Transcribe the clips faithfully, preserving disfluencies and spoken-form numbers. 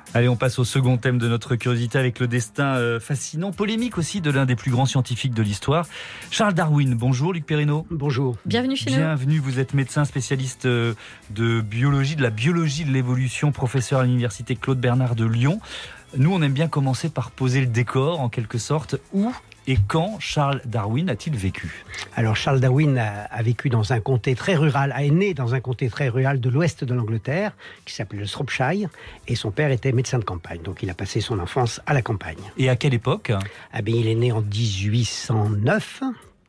Allez, on passe au second thème de notre curiosité avec le destin euh, fascinant, polémique aussi de l'un des plus grands scientifiques de l'histoire, Charles Darwin. Bonjour Luc Perrineau. Bonjour. Bienvenue chez nous. Bienvenue, vous êtes médecin spécialiste euh, de biologie, de la biologie de l'évolution, professeur à l'université Claude Bernard de Lyon. Nous, on aime bien commencer par poser le décor, en quelque sorte. Où et quand Charles Darwin a-t-il vécu ? Alors Charles Darwin a, a vécu dans un comté très rural, est né dans un comté très rural de l'ouest de l'Angleterre, qui s'appelait le Shropshire, et son père était médecin de campagne, donc il a passé son enfance à la campagne. Et à quelle époque ? Ah bien, il est né en dix-huit cent neuf,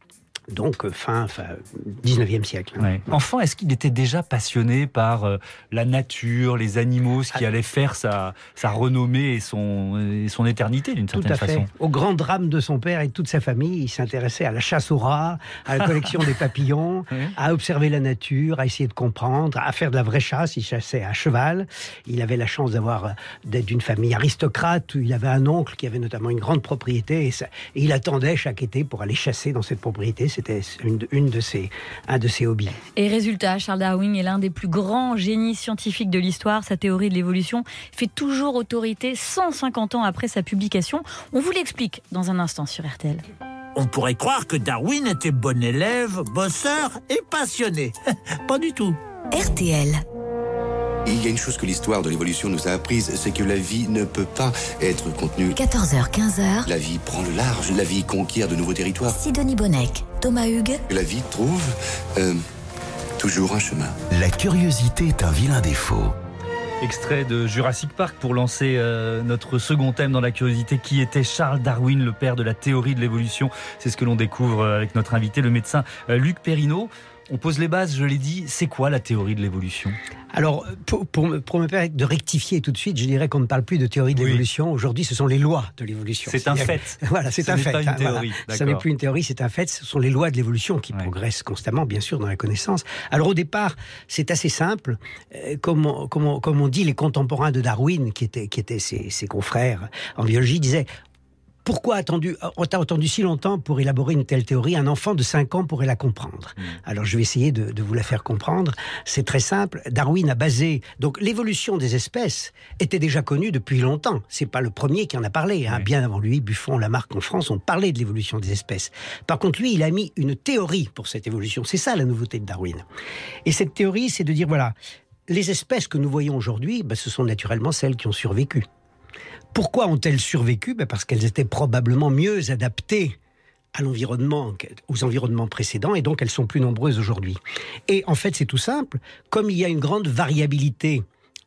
donc fin, fin dix-neuvième siècle. Ouais. Enfant, est-ce qu'il était déjà passionné par euh, la nature, les animaux, ce qui allait faire sa, sa renommée et son, et son éternité d'une certaine façon ? Tout à fait. Au grand drame de son père et de toute sa famille, il s'intéressait à la chasse aux rats, à la collection des papillons, oui. à observer la nature, à essayer de comprendre, à faire de la vraie chasse. Il chassait à cheval. Il avait la chance d'avoir, d'être d'une famille aristocrate, où il avait un oncle qui avait notamment une grande propriété, et, ça, et il attendait chaque été pour aller chasser dans cette propriété. C'était une, une de ses, un de ses hobbies. Et résultat, Charles Darwin est l'un des plus grands génies scientifiques de l'histoire. Sa théorie de l'évolution fait toujours autorité cent cinquante ans après sa publication. On vous l'explique dans un instant sur R T L. On pourrait croire que Darwin était bon élève, bosseur et passionné. Pas du tout. R T L. Il y a une chose que l'histoire de l'évolution nous a apprise, c'est que la vie ne peut pas être contenue. quatorze heures, quinze heures. La vie prend le large, la vie conquiert de nouveaux territoires. Sidonie Bonnec, Thomas Hugues. La vie trouve euh, toujours un chemin. La curiosité est un vilain défaut. Extrait de Jurassic Park pour lancer euh, notre second thème dans la curiosité. Qui était Charles Darwin, le père de la théorie de l'évolution ? C'est ce que l'on découvre avec notre invité, le médecin euh, Luc Perrineau. On pose les bases, je l'ai dit. C'est quoi la théorie de l'évolution ? Alors, pour, pour, pour me permettre de rectifier tout de suite, je dirais qu'on ne parle plus de théorie de oui. l'évolution. Aujourd'hui, ce sont les lois de l'évolution. C'est, c'est un fait. Voilà, c'est ce un n'est fait. Pas une hein, théorie. Voilà. Ce n'est plus une théorie, c'est un fait. Ce sont les lois de l'évolution qui ouais. progressent constamment, bien sûr, dans la connaissance. Alors, au départ, c'est assez simple. Euh, comme, on, comme, on, comme on dit, les contemporains de Darwin, qui étaient, qui étaient ses, ses confrères en biologie, disaient... Pourquoi attendu, on t'a attendu si longtemps pour élaborer une telle théorie ? Un enfant de cinq ans pourrait la comprendre. Mmh. Alors je vais essayer de, de vous la faire comprendre. C'est très simple. Darwin a basé... Donc l'évolution des espèces était déjà connue depuis longtemps. C'est pas le premier qui en a parlé. Hein. Oui. Bien avant lui, Buffon, Lamarck en France ont parlé de l'évolution des espèces. Par contre, lui, il a mis une théorie pour cette évolution. C'est ça la nouveauté de Darwin. Et cette théorie, c'est de dire, voilà, les espèces que nous voyons aujourd'hui, ben, ce sont naturellement celles qui ont survécu. Pourquoi ont-elles survécu ? Ben parce qu'elles étaient probablement mieux adaptées à l'environnement, aux environnements précédents, et donc elles sont plus nombreuses aujourd'hui. Et en fait, c'est tout simple. Comme il y a une grande variabilité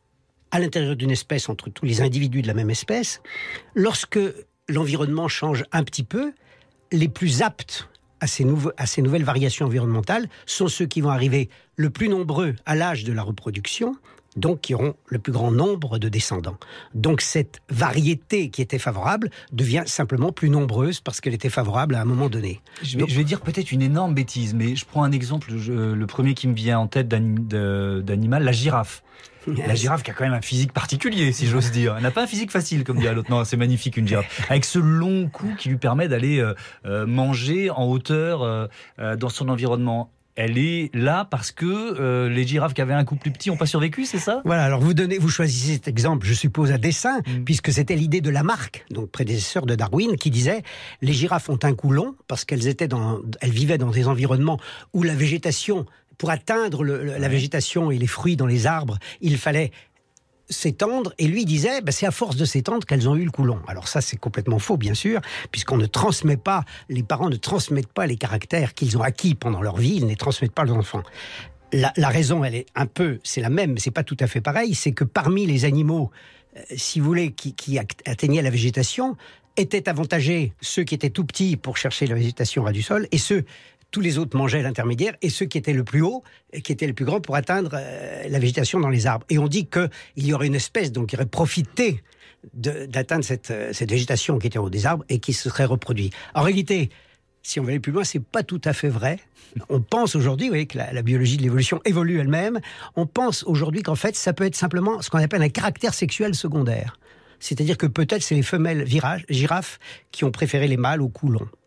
à l'intérieur d'une espèce entre tous les individus de la même espèce, lorsque l'environnement change un petit peu, les plus aptes à ces, nouveaux, à ces nouvelles variations environnementales sont ceux qui vont arriver le plus nombreux à l'âge de la reproduction, donc qui auront le plus grand nombre de descendants. Donc cette variété qui était favorable devient simplement plus nombreuse parce qu'elle était favorable à un moment donné. Je vais, donc, je vais dire peut-être une énorme bêtise, mais je prends un exemple, je, le premier qui me vient en tête d'anim, de, d'animal, la girafe. La girafe qui a quand même un physique particulier, si j'ose dire. Elle n'a pas un physique facile, comme dit l'autre. Non, c'est magnifique, une girafe. Avec ce long cou qui lui permet d'aller euh, euh, manger en hauteur euh, euh, dans son environnement. Elle est là parce que euh, les girafes qui avaient un cou plus petit n'ont pas survécu, c'est ça ? Voilà, alors vous, donnez, vous choisissez cet exemple, je suppose, à dessein, mmh. puisque c'était l'idée de Lamarck, donc prédécesseur de Darwin, qui disait « Les girafes ont un cou long parce qu'elles étaient dans, elles vivaient dans des environnements où la végétation, pour atteindre le, la végétation et les fruits dans les arbres, il fallait... s'étendre, et lui disait bah, c'est à force de s'étendre qu'elles ont eu le cou long. Alors ça c'est complètement faux bien sûr, puisqu'on ne transmet pas, les parents ne transmettent pas les caractères qu'ils ont acquis pendant leur vie, ils ne les transmettent pas à leurs enfants. La, la raison elle est un peu, c'est la même, mais c'est pas tout à fait pareil, c'est que parmi les animaux, euh, si vous voulez, qui, qui atteignaient la végétation, étaient avantagés ceux qui étaient tout petits pour chercher la végétation ras du sol, et ceux tous les autres mangeaient l'intermédiaire, et ceux qui étaient le plus haut, qui étaient le plus grand pour atteindre euh, la végétation dans les arbres. Et on dit qu'il y aurait une espèce donc, qui aurait profité de, d'atteindre cette, euh, cette végétation qui était au haut des arbres et qui se serait reproduite. En réalité, si on veut aller plus loin, c'est pas tout à fait vrai. On pense aujourd'hui, vous voyez, que la, la biologie de l'évolution évolue elle-même. On pense aujourd'hui qu'en fait, ça peut être simplement ce qu'on appelle un caractère sexuel secondaire. C'est-à-dire que peut-être c'est les femelles virages, girafes qui ont préféré les mâles au cou long.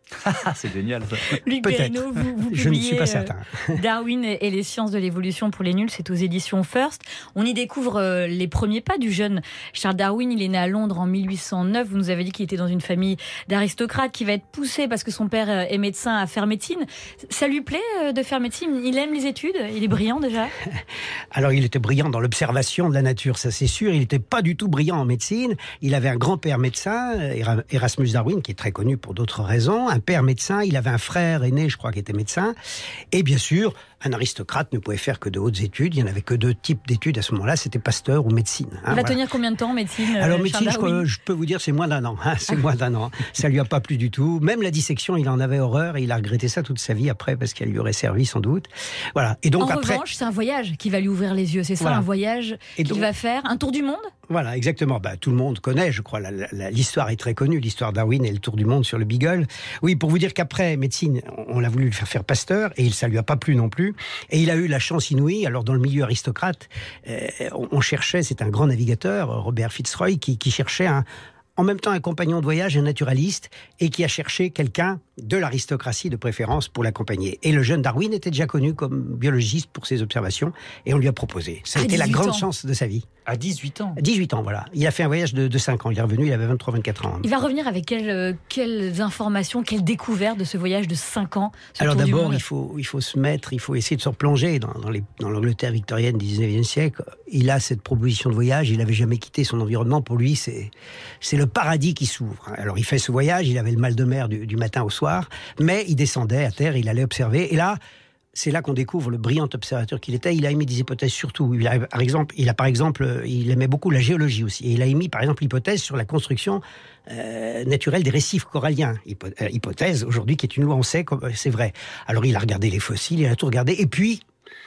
C'est génial ça. Luc Peut-être. Perrineau, vous, vous Je ne suis publiez pas euh, certain. Darwin et les sciences de l'évolution pour les nuls, c'est aux éditions First. On y découvre euh, les premiers pas du jeune Charles Darwin. Il est né à Londres en mille huit cent neuf. Vous nous avez dit qu'il était dans une famille d'aristocrates, qui va être poussé parce que son père euh, est médecin à faire médecine. Ça lui plaît euh, de faire médecine? Il aime les études? Il est brillant déjà? Alors, il était brillant dans l'observation de la nature, ça c'est sûr. Il n'était pas du tout brillant en médecine. Il avait un grand-père médecin, Erasmus Darwin, qui est très connu pour d'autres raisons. Un père médecin, il avait un frère aîné, je crois, qui était médecin. Et bien sûr, un aristocrate ne pouvait faire que de hautes études. Il n'y en avait que deux types d'études à ce moment-là, c'était Pasteur ou médecine. Hein, Il va voilà. tenir combien de temps en médecine? Alors euh, médecine, Charles je, Darwin je peux vous dire, c'est moins d'un an. Hein, c'est moins d'un an. Ça lui a pas plu du tout. Même la dissection, il en avait horreur et il a regretté ça toute sa vie après parce qu'elle lui aurait servi sans doute. Voilà. Et donc En après, revanche, c'est un voyage qui va lui ouvrir les yeux. C'est ça, Voilà. un voyage Et qu'il donc- va faire. Un tour du monde? voilà, exactement. Bah, tout le monde connaît, je crois. La- la- L'histoire est très connue, l'histoire Darwin et le tour du monde sur le Beagle. Oui, pour vous dire qu'après médecine, on on l'a voulu lui faire faire Pasteur et ça lui a pas plu non plus. Et il a eu la chance inouïe. Alors dans le milieu aristocrate, euh, on, on cherchait, c'est un grand navigateur, Robert Fitzroy, qui, qui cherchait un en même temps un compagnon de voyage, un naturaliste, et qui a cherché quelqu'un de l'aristocratie de préférence pour l'accompagner. Et le jeune Darwin était déjà connu comme biologiste pour ses observations, et on lui a proposé. Ça a À été la dix-huit grande ans. chance de sa vie. À dix-huit ans. dix-huit ans, voilà. Il a fait un voyage de, de cinq ans. Il est revenu, il avait vingt-trois vingt-quatre ans. Il va revenir avec quelles, euh, quelles informations, quelles découvertes de ce voyage de cinq ans? Ce Alors tour du d'abord, monde il faut, il faut se mettre, il faut essayer de se replonger dans, dans, les- dans l'Angleterre victorienne du dix-neuvième siècle. Il a cette proposition de voyage, il n'avait jamais quitté son environnement. Pour lui, c'est, c'est le paradis qui s'ouvre. Alors il fait ce voyage, il avait le mal de mer du, du matin au soir, mais il descendait à terre, il allait observer. Et là, c'est là qu'on découvre le brillant observateur qu'il était. Il a émis des hypothèses surtout. Il a, par exemple, il a par exemple, il aimait beaucoup la géologie aussi. Et il a émis par exemple l'hypothèse sur la construction euh, naturelle des récifs coralliens. Hypo- euh, hypothèse aujourd'hui qui est une loi, on sait, comme- c'est vrai. Alors il a regardé les fossiles, il a tout regardé. Et puis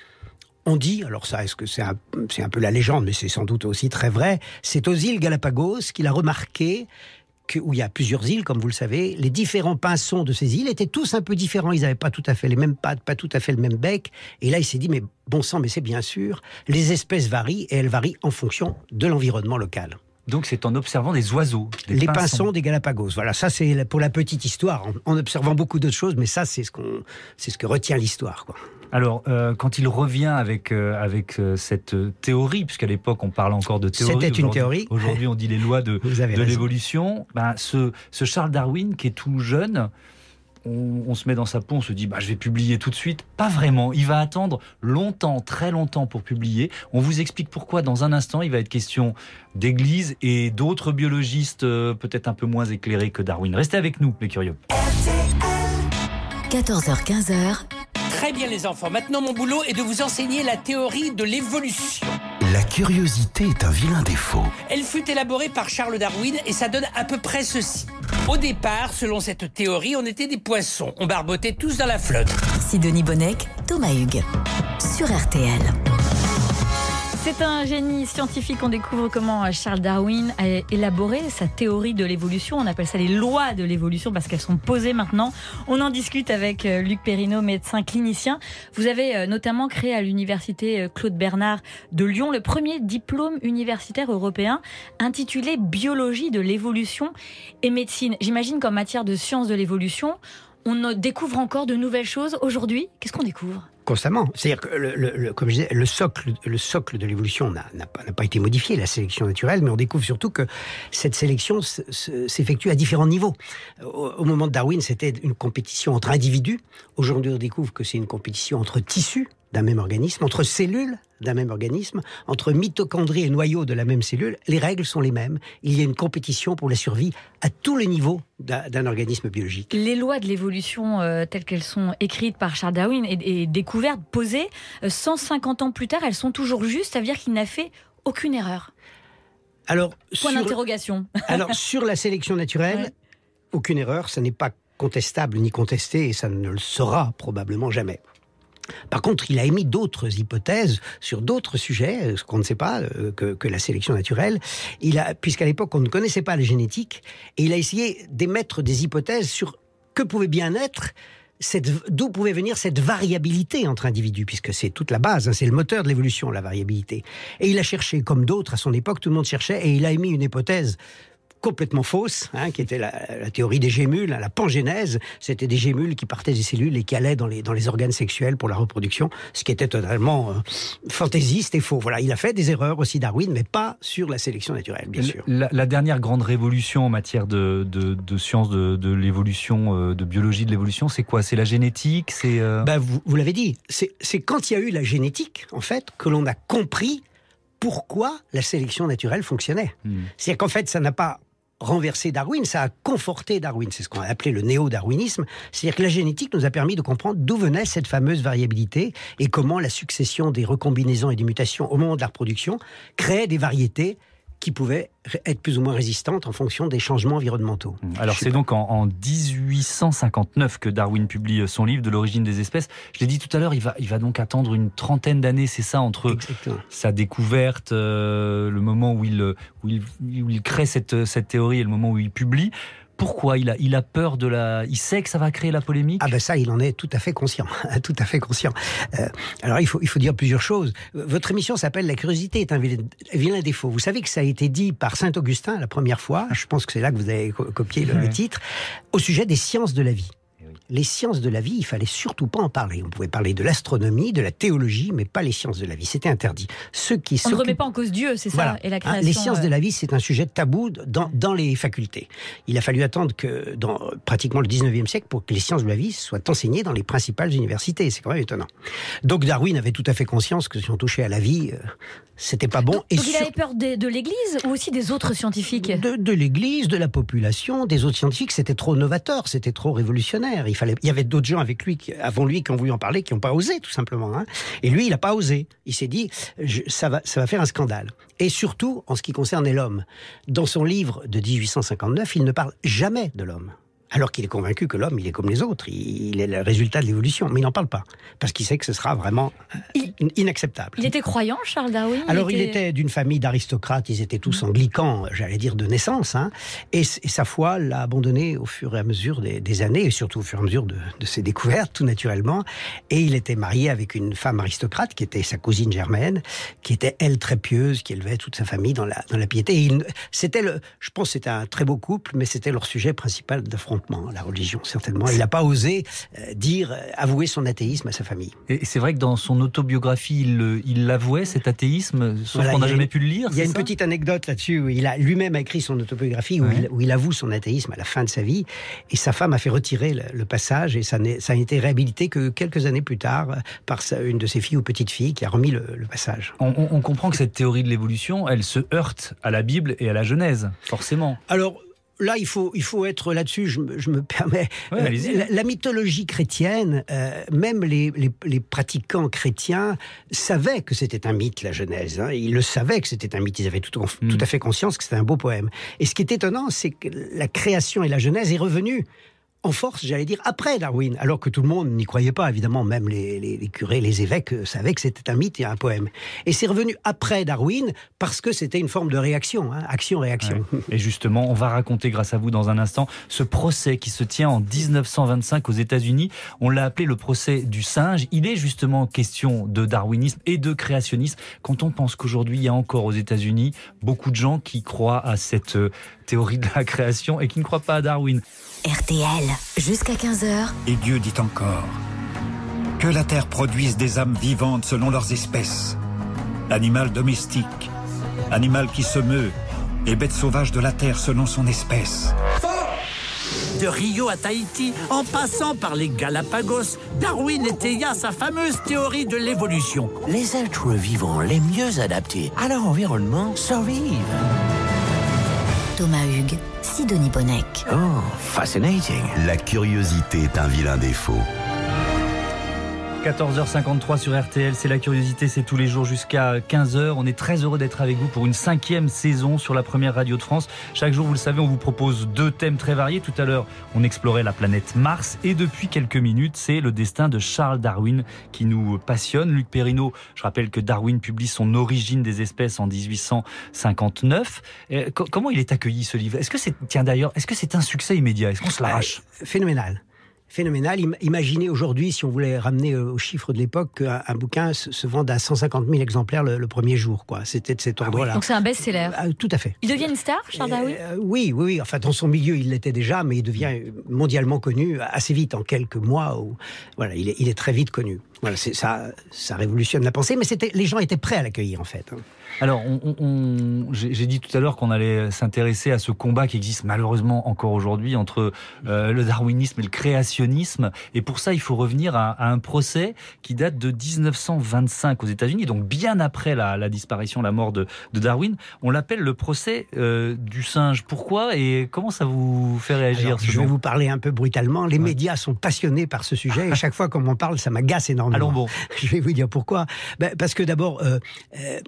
on dit, alors ça, est-ce que c'est un, c'est un peu la légende, mais c'est sans doute aussi très vrai. C'est aux îles Galapagos qu'il a remarqué que, où il y a plusieurs îles, comme vous le savez, les différents pinsons de ces îles étaient tous un peu différents. Ils n'avaient pas tout à fait les mêmes pattes, pas tout à fait le même bec. Et là, il s'est dit, mais bon sang, mais c'est bien sûr, les espèces varient et elles varient en fonction de l'environnement local. Donc c'est en observant des oiseaux. Des Les pinsons. pinsons des Galapagos. Voilà, ça c'est pour la petite histoire, en, en observant beaucoup d'autres choses, mais ça c'est ce, qu'on, c'est ce que retient l'histoire, quoi. Alors, euh, quand il revient avec, euh, avec euh, cette théorie, puisqu'à l'époque on parle encore de théorie. C'était une aujourd'hui- théorie. Aujourd'hui on dit les lois de, Vous avez de raison. l'évolution. Ben, ce, ce Charles Darwin qui est tout jeune, on, on se met dans sa peau, on se dit bah, je vais publier tout de suite. Pas vraiment, il va attendre longtemps, très longtemps pour publier. On vous explique pourquoi dans un instant. Il va être question d'église et d'autres biologistes euh, peut-être un peu moins éclairés que Darwin. Restez avec nous les curieux. quatorze heures quinze. Très bien les enfants, maintenant mon boulot est de vous enseigner la théorie de l'évolution. La curiosité est un vilain défaut. Elle fut élaborée par Charles Darwin et ça donne à peu près ceci. Au départ, selon cette théorie, on était des poissons. On barbotait tous dans la flotte. Sidonie Bonnec, Thomas Hugues. Sur R T L. C'est un génie scientifique. On découvre comment Charles Darwin a élaboré sa théorie de l'évolution. On appelle ça les lois de l'évolution parce qu'elles sont posées maintenant. On en discute avec Luc Perrineau, médecin clinicien. Vous avez notamment créé à l'université Claude Bernard de Lyon le premier diplôme universitaire européen intitulé Biologie de l'évolution et médecine. J'imagine qu'en matière de sciences de l'évolution, on découvre encore de nouvelles choses aujourd'hui. Qu'est-ce qu'on découvre ? Constamment. C'est-à-dire que, le, le, le, comme je disais, le socle, le socle de l'évolution n'a, n'a, pas, n'a pas été modifié, la sélection naturelle, mais on découvre surtout que cette sélection s- s- s'effectue à différents niveaux. Au, au moment de Darwin, c'était une compétition entre individus. Aujourd'hui, on découvre que c'est une compétition entre tissus d'un même organisme, entre cellules d'un même organisme, entre mitochondries et noyaux de la même cellule. Les règles sont les mêmes. Il y a une compétition pour la survie à tous les niveaux d'un, d'un organisme biologique. Les lois de l'évolution euh, telles qu'elles sont écrites par Charles Darwin et, et découvertes, posées, euh, cent cinquante ans plus tard, elles sont toujours justes, ça veut dire qu'il n'a fait aucune erreur. Alors, Point sur, d'interrogation. alors, sur la sélection naturelle, Ouais. aucune erreur, ça n'est pas contestable ni contesté et ça ne le sera probablement jamais. Par contre, il a émis d'autres hypothèses sur d'autres sujets, ce qu'on ne sait pas, euh, que, que la sélection naturelle. Il a, puisqu'à l'époque, on ne connaissait pas la génétique, et il a essayé d'émettre des hypothèses sur que pouvait bien être, cette, d'où pouvait venir cette variabilité entre individus, puisque c'est toute la base, hein, c'est le moteur de l'évolution, la variabilité. Et il a cherché, comme d'autres à son époque, tout le monde cherchait, et il a émis une hypothèse complètement fausse, hein, qui était la, la théorie des gémules, la pangénèse. C'était des gémules qui partaient des cellules et qui allaient dans les, dans les organes sexuels pour la reproduction, ce qui était totalement euh, fantaisiste et faux. Voilà, il a fait des erreurs aussi, Darwin, mais pas sur la sélection naturelle, bien sûr. La, la dernière grande révolution en matière de, de, de sciences de, de l'évolution, euh, de biologie de l'évolution, c'est quoi? C'est la génétique? C'est euh... ben, vous, vous l'avez dit, c'est, c'est quand il y a eu la génétique, en fait, que l'on a compris pourquoi la sélection naturelle fonctionnait. Mmh. C'est-à-dire qu'en fait, ça n'a pas renverser Darwin, ça a conforté Darwin. C'est ce qu'on a appelé le néo-darwinisme. C'est-à-dire que la génétique nous a permis de comprendre d'où venait cette fameuse variabilité et comment la succession des recombinaisons et des mutations au moment de la reproduction créait des variétés qui pouvaient être plus ou moins résistantes en fonction des changements environnementaux. Alors c'est donc en, en dix-huit cent cinquante-neuf que Darwin publie son livre de l'origine des espèces. Je l'ai dit tout à l'heure, il va, il va donc attendre une trentaine d'années, c'est ça, entre Exactement. sa découverte, euh, le moment où il, où, il, où il crée cette, cette théorie et le moment où il publie. Pourquoi il a, il a peur de la... Il sait que ça va créer la polémique? Ah ben ça, il en est tout à fait conscient. tout à fait conscient. Euh, alors, il faut, il faut dire plusieurs choses. Votre émission s'appelle « La curiosité est un vilain, vilain défaut ». Vous savez que ça a été dit par saint Augustin la première fois, je pense que c'est là que vous avez copié le, ouais. le titre, au sujet des sciences de la vie. Les sciences de la vie, il fallait surtout pas en parler. On pouvait parler de l'astronomie, de la théologie, mais pas les sciences de la vie. C'était interdit. Ceux qui On ne remet pas en cause Dieu, c'est ça, voilà. et la création. Les sciences euh... de la vie, c'est un sujet tabou dans, dans les facultés. Il a fallu attendre que dans pratiquement le dix-neuvième siècle pour que les sciences de la vie soient enseignées dans les principales universités. C'est quand même étonnant. Donc Darwin avait tout à fait conscience que si on touchait à la vie, euh, c'était pas bon. Donc, et donc sur... il avait peur de, de l'Église ou aussi des autres scientifiques? De, de l'Église, de la population, des autres scientifiques. C'était trop novateur, c'était trop révolutionnaire. Il fallait, il y avait d'autres gens avec lui, avant lui, qui ont voulu en parler, qui n'ont pas osé, tout simplement. Hein. Et lui, il n'a pas osé. Il s'est dit, je, ça, va, ça va faire un scandale. Et surtout, en ce qui concernait l'homme. Dans son livre de dix-huit cent cinquante-neuf, il ne parle jamais de l'homme. Alors qu'il est convaincu que l'homme, il est comme les autres, il est le résultat de l'évolution. Mais il n'en parle pas, parce qu'il sait que ce sera vraiment il, inacceptable. Il était croyant, Charles Darwin? Alors, il était, il était d'une famille d'aristocrates, ils étaient tous anglicans, j'allais dire, de naissance. Hein, et, et sa foi l'a abandonné au fur et à mesure des, des années, et surtout au fur et à mesure de, de ses découvertes, tout naturellement. Et il était marié avec une femme aristocrate, qui était sa cousine germaine, qui était, elle, très pieuse, qui élevait toute sa famille dans la, dans la piété. Et il, c'était le, je pense que c'était un très beau couple, mais c'était leur sujet principal d'affrontement. La religion, certainement. Il n'a pas osé euh, dire, euh, avouer son athéisme à sa famille. Et c'est vrai que dans son autobiographie, il, il l'avouait, cet athéisme, sauf voilà, qu'on n'a jamais pu le lire. Il y a une ça petite anecdote là-dessus, où il a lui-même écrit son autobiographie, où, ouais. il, où il avoue son athéisme à la fin de sa vie, et sa femme a fait retirer le, le passage, et ça, ça a été réhabilité que quelques années plus tard, par sa, une de ses filles ou petites filles, qui a remis le, le passage. On, on, on comprend que cette théorie de l'évolution, elle se heurte à la Bible et à la Genèse, forcément. Alors, là, il faut, il faut être là-dessus, je, je me permets. Ouais, euh, la, la mythologie chrétienne, euh, même les, les, les pratiquants chrétiens savaient que c'était un mythe, la Genèse. Hein. Ils le savaient que c'était un mythe, ils avaient tout, mm. tout à fait conscience que c'était un beau poème. Et ce qui est étonnant, c'est que la création et la Genèse est revenue en force, j'allais dire, après Darwin, alors que tout le monde n'y croyait pas, évidemment, même les, les, les curés, les évêques savaient que c'était un mythe et un poème. Et c'est revenu après Darwin, parce que c'était une forme de réaction, hein, action-réaction. Ouais. Et justement, on va raconter, grâce à vous, dans un instant, ce procès qui se tient en dix-neuf cent vingt-cinq aux États-Unis. On l'a appelé le procès du singe. Il est justement question de darwinisme et de créationnisme. Quand on pense qu'aujourd'hui, il y a encore aux États-Unis beaucoup de gens qui croient à cette théorie de la création et qui ne croient pas à Darwin. R T L, jusqu'à quinze heures. Et Dieu dit encore que la terre produise des âmes vivantes selon leurs espèces. Animal domestique, animal qui se meut, et bête sauvage de la terre selon son espèce. De Rio à Tahiti, en passant par les Galapagos, Darwin étaya sa fameuse théorie de l'évolution. Les êtres vivants les mieux adaptés à leur environnement survivent. Thomas Hugues, Sidonie Bonnec. Oh, fascinating. La curiosité est un vilain défaut. quatorze heures cinquante-trois sur R T L, c'est la curiosité, c'est tous les jours jusqu'à quinze heures. On est très heureux d'être avec vous pour une cinquième saison sur la première radio de France. Chaque jour, vous le savez, on vous propose deux thèmes très variés. Tout à l'heure, on explorait la planète Mars et depuis quelques minutes, c'est le destin de Charles Darwin qui nous passionne. Luc Perrineau, je rappelle que Darwin publie son Origine des espèces en dix-huit cent cinquante-neuf. Et comment il est accueilli, ce livre ? Est-ce que c'est, tiens d'ailleurs, est-ce que c'est un succès immédiat ? Est-ce qu'on se l'arrache ? euh, Phénoménal. Phénoménal. Imaginez aujourd'hui, si on voulait ramener aux chiffres de l'époque, qu'un un bouquin se, se vende à cent cinquante mille exemplaires le, le premier jour, quoi. C'était de cet ordre-là. Donc c'est un best-seller. Ah, tout à fait. Il devient une star, Charles Darwin euh, Oui, oui, oui. Enfin, dans son milieu, il l'était déjà, mais il devient mondialement connu assez vite, en quelques mois. Où, voilà, il est, il est très vite connu. Voilà, c'est, ça, ça révolutionne la pensée, mais c'était, les gens étaient prêts à l'accueillir, en fait. Alors, on, on, on, j'ai, j'ai dit tout à l'heure qu'on allait s'intéresser à ce combat qui existe malheureusement encore aujourd'hui entre euh, le darwinisme et le créationnisme. Et pour ça, il faut revenir à, à un procès qui date de dix-neuf cent vingt-cinq aux États-Unis, donc bien après la, la disparition, la mort de, de Darwin. On l'appelle le procès euh, du singe. Pourquoi et comment ça vous fait réagir? Alors, je vais vous parler un peu brutalement. Les ouais. médias sont passionnés par ce sujet et chaque fois qu'on m'en parle, ça m'agace énormément. Allons bon. Je vais vous dire pourquoi. Ben, parce que d'abord, euh, euh,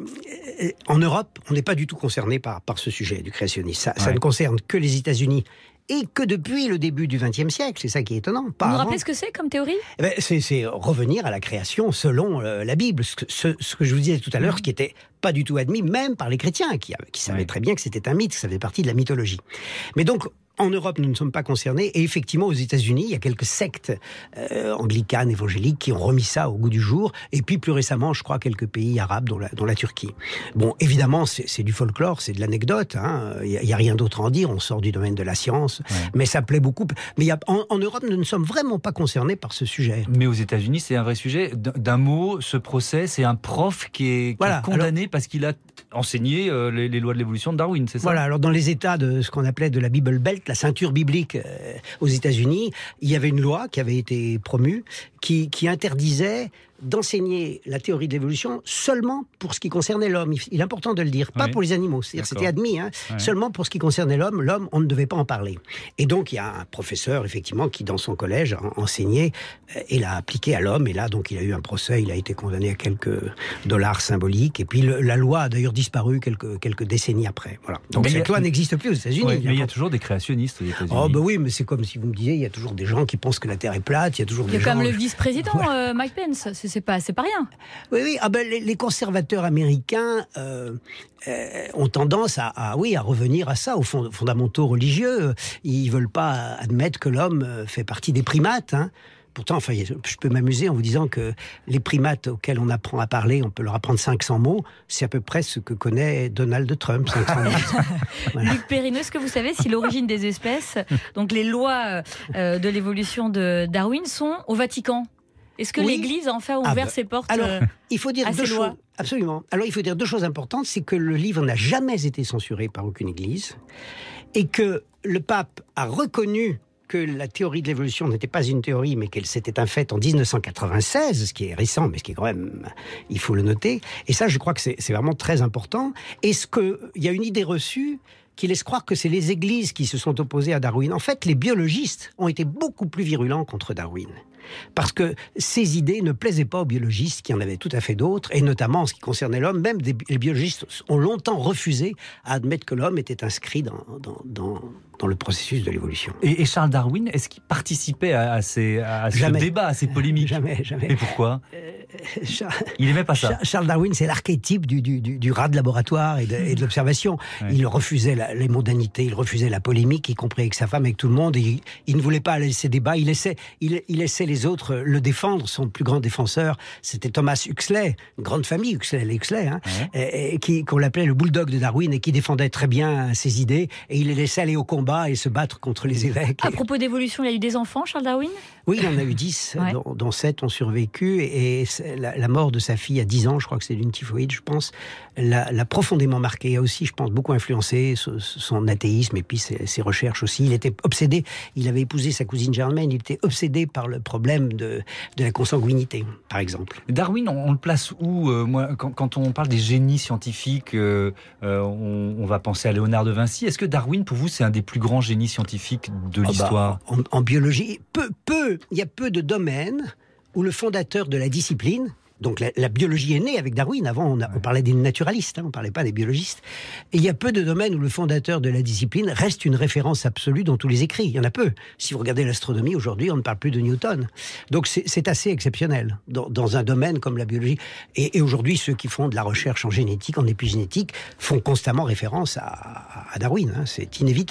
en Europe, on n'est pas du tout concerné par, par ce sujet du créationnisme. Ça, ouais. ça ne concerne que les États-Unis. Et que depuis le début du vingtième siècle, c'est ça qui est étonnant. Vous nous rappelez ce que c'est comme théorie? eh ben, c'est, c'est revenir à la création selon euh, la Bible. Ce que, ce, ce que je vous disais tout à l'heure, ce qui n'était pas du tout admis, même par les chrétiens, qui, qui savaient ouais. très bien que c'était un mythe, que ça faisait partie de la mythologie. Mais donc, en Europe, nous ne sommes pas concernés. Et effectivement, aux États-Unis, il y a quelques sectes euh, anglicanes, évangéliques, qui ont remis ça au goût du jour. Et puis, plus récemment, je crois, quelques pays arabes, dont la, dont la Turquie. Bon, évidemment, c'est, c'est du folklore, c'est de l'anecdote. Hein. Il n'y a, a rien d'autre à en dire. On sort du domaine de la science. Ouais. Mais ça plaît beaucoup. Mais il y a, en, en Europe, nous ne sommes vraiment pas concernés par ce sujet. Mais aux États-Unis, c'est un vrai sujet. D'un mot, ce procès, c'est un prof qui est, qui voilà. est condamné alors, parce qu'il a enseigné euh, les, les lois de l'évolution de Darwin, c'est ça? Voilà. Alors, dans les États de ce qu'on appelait de la Bible Belt, la ceinture biblique euh, aux États-Unis, il y avait une loi qui avait été promue qui, qui interdisait d'enseigner la théorie de l'évolution seulement pour ce qui concernait l'homme. Il est important de le dire, pas oui. pour les animaux. C'est-à-dire D'accord. c'était admis, hein, ouais. seulement pour ce qui concernait l'homme. L'homme, on ne devait pas en parler. Et donc, il y a un professeur, effectivement, qui, dans son collège, a enseigné et l'a appliqué à l'homme. Et là, donc, il a eu un procès, il a été condamné à quelques dollars symboliques. Et puis, le, la loi a d'ailleurs disparu quelques, quelques décennies après. Voilà. Donc, mais cette a... loi n'existe plus aux États-Unis. Ouais, mais il y a toujours des créationnistes aux États-Unis. Oh, ben oui, mais c'est comme si vous me disiez, il y a toujours des gens qui pensent que la Terre est plate, il y a toujours des gens... Il y a comme le vice-président, ouais. euh, Mike Pence, c'est, c'est, pas, c'est pas rien. Oui, oui. Ah ben, les, les conservateurs américains euh, euh, ont tendance à, à, oui, à revenir à ça, aux fond, fondamentaux religieux. Ils veulent pas admettre que l'homme fait partie des primates. Hein. Pourtant, enfin, je peux m'amuser en vous disant que les primates auxquels on apprend à parler, on peut leur apprendre cinq cents mots, c'est à peu près ce que connaît Donald Trump, cinq cents mots. Voilà. Luc Perrineux, est-ce que vous savez si l'origine des espèces, donc les lois euh, de l'évolution de Darwin, sont au Vatican? Est-ce que oui. l'Église a enfin ouvert ah ben, ses portes alors, euh, il faut dire à deux ces lois choses. Absolument. Alors, il faut dire deux choses importantes. C'est que le livre n'a jamais été censuré par aucune Église et que le pape a reconnu que la théorie de l'évolution n'était pas une théorie, mais qu'elle s'était un fait en dix-neuf cent quatre-vingt-seize, ce qui est récent, mais ce qui est quand même, il faut le noter. Et ça, je crois que c'est, c'est vraiment très important. Est-ce qu'il y a une idée reçue qui laisse croire que c'est les églises qui se sont opposées à Darwin? En fait, les biologistes ont été beaucoup plus virulents contre Darwin. Parce que ces idées ne plaisaient pas aux biologistes, qui en avaient tout à fait d'autres, et notamment en ce qui concernait l'homme. Même des, les biologistes ont longtemps refusé à admettre que l'homme était inscrit dans, dans, dans, dans le processus de l'évolution. Et, et Charles Darwin, est-ce qu'il participait à, à, ces, à ce jamais. débat, à ces polémiques? Jamais, jamais. Et pourquoi euh, Charles, Il n'aimait pas ça. Charles Darwin, c'est l'archétype du, du, du, du rat de laboratoire et de, et de l'observation. Ouais. Il refusait la, les mondanités, il refusait la polémique, y compris avec sa femme, avec tout le monde. Et il, il ne voulait pas aller à ces débats. Il laissait, il, il laissait les autres le défendre. Son plus grand défenseur, c'était Thomas Huxley, une grande famille, Huxley, les Huxley, hein, ouais. et, et qui, qu'on l'appelait le bulldog de Darwin, et qui défendait très bien ses idées. Et il les laissait aller au combat et se battre contre les évêques. À propos d'évolution, il a eu des enfants, Charles Darwin? Oui, il en a eu dix, ouais. dont, dont sept ont survécu. Et, et la, la mort de sa fille à dix ans, je crois que c'est d'une typhoïde, je pense, l'a, l'a profondément marqué. Il a aussi, je pense, beaucoup influencé son, son athéisme et puis ses, ses recherches aussi. Il était obsédé, il avait épousé sa cousine Germaine, il était obsédé par le problème de, de la consanguinité, par exemple. Darwin, on, on le place où euh, moi, quand, quand on parle des génies scientifiques, euh, euh, on, on va penser à Léonard de Vinci. Est-ce que Darwin, pour vous, c'est un des plus grands génies scientifiques de l'histoire? Oh bah, en, en biologie, peu, peu, il y a peu de domaines où le fondateur de la discipline, donc la, la biologie est née avec Darwin, avant on, a, on parlait des naturalistes, hein, on ne parlait pas des biologistes, et il y a peu de domaines où le fondateur de la discipline reste une référence absolue dans tous les écrits, il y en a peu. Si vous regardez l'astronomie aujourd'hui, on ne parle plus de Newton. Donc c'est, c'est assez exceptionnel dans, dans un domaine comme la biologie. Et, et aujourd'hui, ceux qui font de la recherche en génétique, en épigénétique, font constamment référence à, à Darwin, hein, c'est inévitable.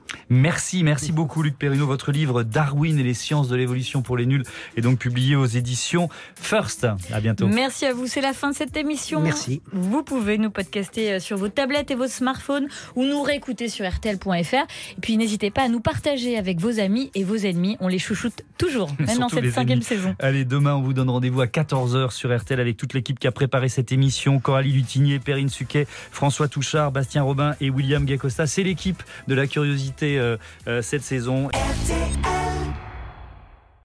Merci, merci beaucoup Luc Perrineau. Votre livre Darwin et les sciences de l'évolution pour les nuls est donc publié aux éditions First. À bientôt. Merci à vous, c'est la fin de cette émission. Merci. Vous pouvez nous podcaster sur vos tablettes et vos smartphones ou nous réécouter sur R T L point F R. Et puis n'hésitez pas à nous partager avec vos amis et vos ennemis. On les chouchoute toujours, même dans cette cinquième saison. Allez, demain on vous donne rendez-vous à quatorze heures sur R T L avec toute l'équipe qui a préparé cette émission. Coralie Lutinier, Perrine Suquet, François Touchard, Bastien Robin et William Gacosta. C'est l'équipe de la curiosité euh, euh, cette saison. R T L.